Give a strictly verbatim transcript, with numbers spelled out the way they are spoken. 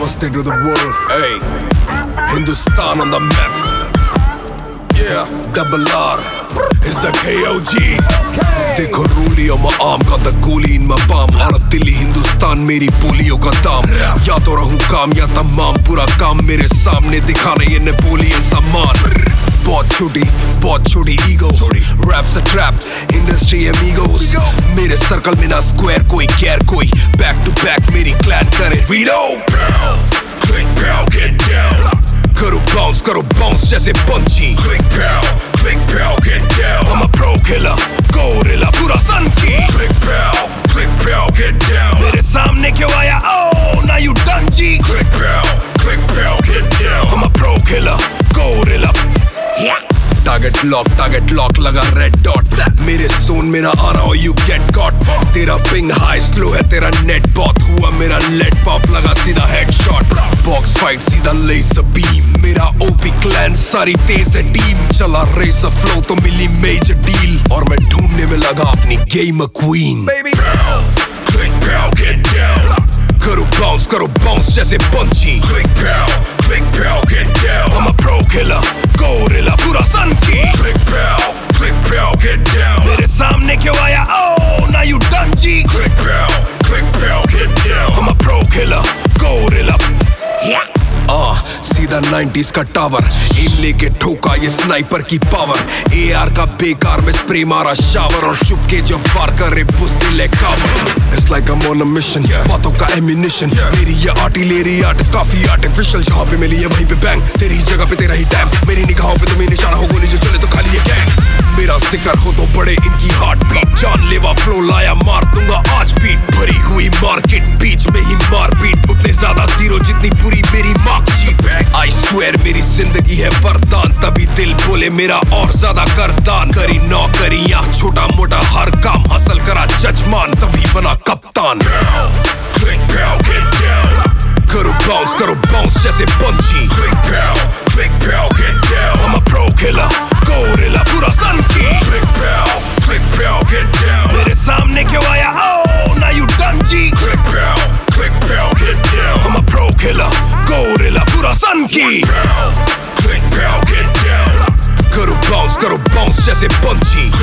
Namaste to the world. Hey, Hindustan on the map. Yeah, double R is the K O G. देखो रूलियों में आम का the गोली इन में बाम और दिल्ली हिंदुस्तान मेरी बोलियों का दाम. या तो रहूं काम या तमाम पूरा काम मेरे सामने दिखा रही है नेपोलियन सम्मान. बहुत छोटी बहुत छोटी ईगो, रैप से ट्रैप इंडस्ट्री एमिगोस. मेरे सर्कल में ना स्क्वायर कोई केयर कोई. बैक टू बैक मेरी क्लैन करे redo. Click pow get down. करो बाउंस करो बाउंस जैसे पंची. Click pow click pow get down. I'm a pro killer gorilla पूरा सन की. Click pow click pow get down. मेरे सामने क्यों आया oh now you done G. Click pow click pow get down. I'm a pro killer gorilla. Target lock target lock लगा red dot. मेरे zone में ना आना और यू गेट गॉट. तेरा पिंग हाई स्लो है तेरा नेट बहुत हुआ मेरा लेट पॉप लगा सीधा हेडशॉट. बॉक्स फाइट सीधा लेज़र बीम. मेरा ओपी क्लैन सारी तेज है टीम. चला रेसर फ्लो तो मिली मेजर डील और मैं ढूंढने में लगा अपनी game queen. Click pow get down. करो बाउंस करो बाउंस जैसे पंची. Click pow click pow get down. I'm a pro killer gorilla पूरा सन की. Click pow click pow get down. मेरे सामने क्यों आया oh now you done G. Click pow click pow get down. I'm a pro killer gorilla. आ, सीधा nineties का टावर. एम लेके ठोका ये स्नाइपर की पावर. ए आर का बेकार में स्प्रे मारा शावर और चुपके जो फार करे बुस्तिले कावर. It's like I'm on a mission. बातों का एमिनिशन. मेरी ये आर्टिलरी आर्टिस्ट काफी आर्टिफिशियल. जहाँ पे मिली है वहीं पे बैंग. तेरी जगह पे तेरा ही टैम. मेरी निगाहों पे तुम्हें निशाना हो गोली जो चले तो खाली ये गैंग. मेरा जिक्र हो तो बड़े इनकी हार्ट बीट. जानलेवा फ्लो लाया मार दूंगा आज बीट. भरी हुई मार्केट बीच में ही मार बीट. उतने ज्यादा जीरो जितनी पूरी मेरी मार्कशीट. आई स्वेयर मेरी जिंदगी है वरदान. तभी दिल बोले मेरा और ज्यादा करदान. करी नौकरी यहाँ छोटा मोटा हर काम हासिल करा जजमान तभी बना कप्तान. Click pow get down. करो बाउंस करो बाउंस जैसे पंची. Click pow click pow get down. I'm a pro killer gorilla पूरा सन की. Click pow click pow get down. मेरे सामने क्यों आया oh now you done G. Click pow click pow get down. I'm a pro killer gorilla पूरा सन की. Click pow get down. करो बाउंस करो बाउंस जैसे पंची.